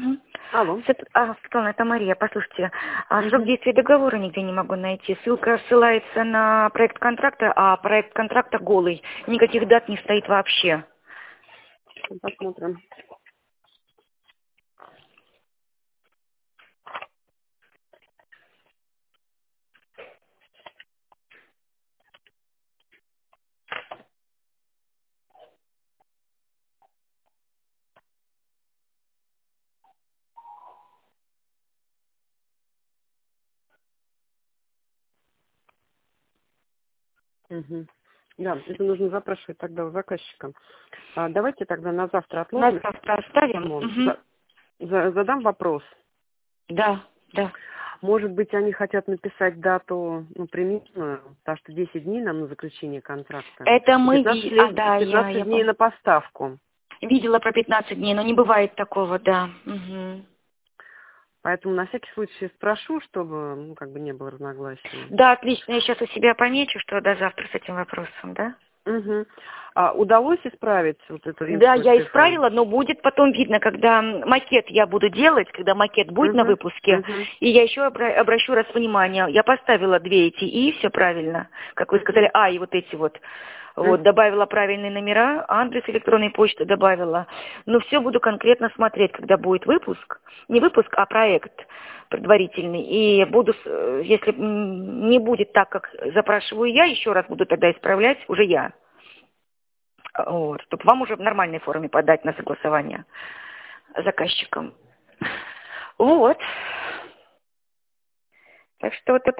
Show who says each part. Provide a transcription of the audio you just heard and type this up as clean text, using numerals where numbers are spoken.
Speaker 1: Мгм.
Speaker 2: Алло.
Speaker 1: Светлана, это Мария. Послушайте, срок действия договора нигде не могу найти. Ссылка ссылается на проект контракта, а проект контракта голый. Никаких дат не стоит вообще.
Speaker 2: Посмотрим. Угу. Да, это нужно запрашивать тогда у заказчика. Давайте тогда на завтра
Speaker 1: На
Speaker 2: отложим.
Speaker 1: завтра оставим? Угу.
Speaker 2: Задам вопрос.
Speaker 1: Да, да.
Speaker 2: Может быть, они хотят написать дату примерную, потому что 10 дней нам на заключение контракта.
Speaker 1: Это мы
Speaker 2: 15 дней на поставку.
Speaker 1: видела про 15 дней, но не бывает такого, да. Угу.
Speaker 2: Поэтому на всякий случай спрошу, чтобы не было разногласий.
Speaker 1: Да, отлично. Я сейчас у себя помечу, что до завтра с этим вопросом, да?
Speaker 2: Угу. Удалось исправить вот эту римскую
Speaker 1: Да, я
Speaker 2: цифру?
Speaker 1: исправила, но будет потом видно, когда макет я буду делать, когда макет будет на выпуске, и я еще обращу раз внимание. Я поставила две эти и все правильно, как вы сказали, и вот эти вот. Вот, добавила правильные номера, адрес электронной почты добавила. Но все буду конкретно смотреть, когда будет выпуск. Не выпуск, а проект предварительный. И буду, если не будет так, как запрашиваю я, еще раз буду тогда исправлять уже я. Вот, чтобы вам уже в нормальной форме подать на согласование с заказчиком. Вот. Так что вот это